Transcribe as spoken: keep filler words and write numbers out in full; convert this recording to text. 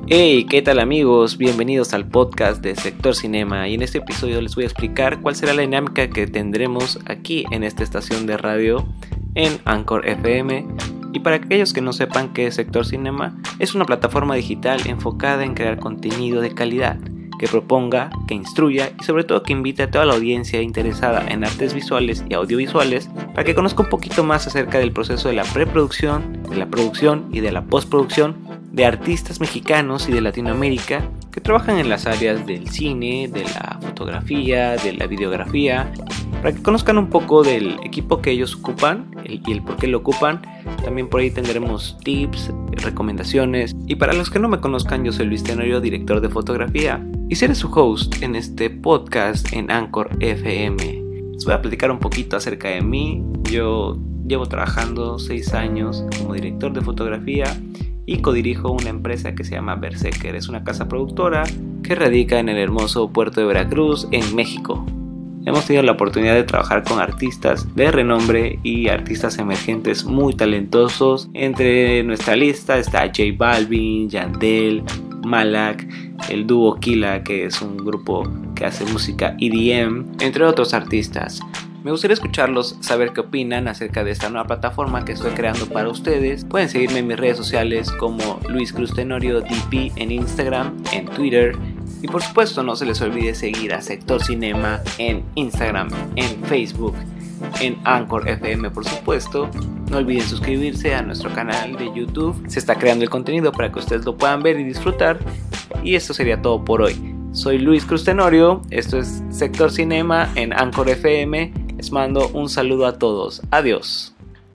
Hey, ¿qué tal amigos? Bienvenidos al podcast de Sector Cinema, y en este episodio les voy a explicar cuál será la dinámica que tendremos aquí en esta estación de radio en Anchor F M. Y para aquellos que no sepan qué es Sector Cinema, es una plataforma digital enfocada en crear contenido de calidad, que proponga, que instruya y sobre todo que invite a toda la audiencia interesada en artes visuales y audiovisuales para que conozca un poquito más acerca del proceso de la preproducción, de la producción y de la postproducción de artistas mexicanos y de Latinoamérica que trabajan en las áreas del cine, de la fotografía, de la videografía, para que conozcan un poco del equipo que ellos ocupan el, y el por qué lo ocupan. También por ahí tendremos tips, recomendaciones. Y para los que no me conozcan, yo soy Luis Tenorio, director de fotografía, y seré su host en este podcast en Anchor F M. Les voy a platicar un poquito acerca de mí. Yo llevo trabajando seis años como director de fotografía y codirijo una empresa que se llama Berserker. Es una casa productora que radica en el hermoso puerto de Veracruz, en México. Hemos tenido la oportunidad de trabajar con artistas de renombre y artistas emergentes muy talentosos. Entre nuestra lista está J Balvin, Yandel, Malak, el dúo Killa, que es un grupo que hace música E D M, entre otros artistas. Me gustaría escucharlos, saber qué opinan acerca de esta nueva plataforma que estoy creando para ustedes. Pueden seguirme en mis redes sociales como Luis Cruz Tenorio D P en Instagram, en Twitter. Y por supuesto no se les olvide seguir a Sector Cinema en Instagram, en Facebook, en Anchor F M por supuesto. No olviden suscribirse a nuestro canal de YouTube. Se está creando el contenido para que ustedes lo puedan ver y disfrutar. Y esto sería todo por hoy. Soy Luis Cruz Tenorio, esto es Sector Cinema en Anchor F M. Les mando un saludo a todos. Adiós.